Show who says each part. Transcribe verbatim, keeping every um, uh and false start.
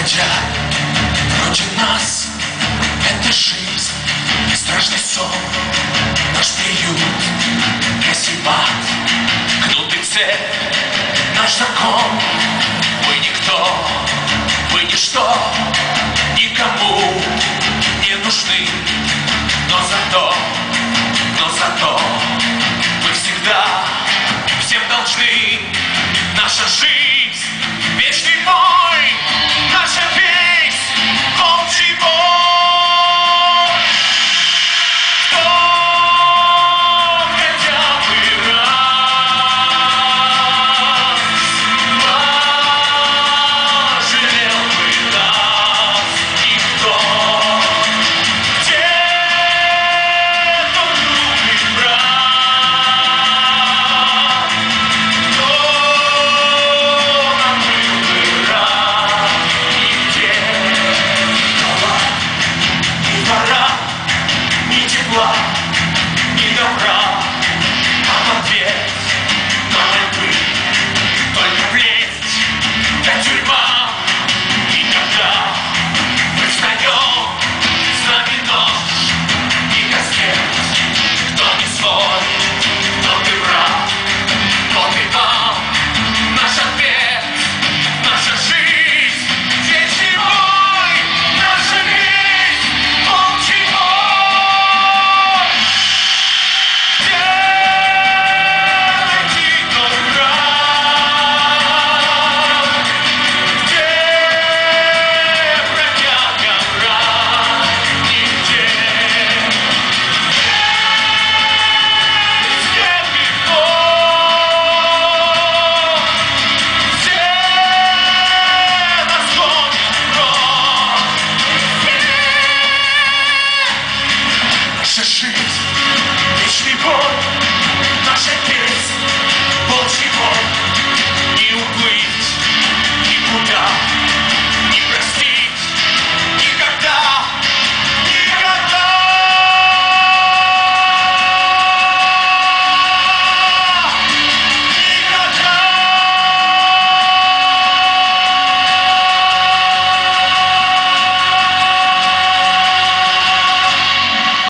Speaker 1: бродят против нас. Это жизнь, страшный сон, наш приют, каземат, кнут и цепь, наш закон. Мы никто, мы ничто, никому не нужны. Но зато, но зато мы всегда всем должны. Наша жизнь вечна.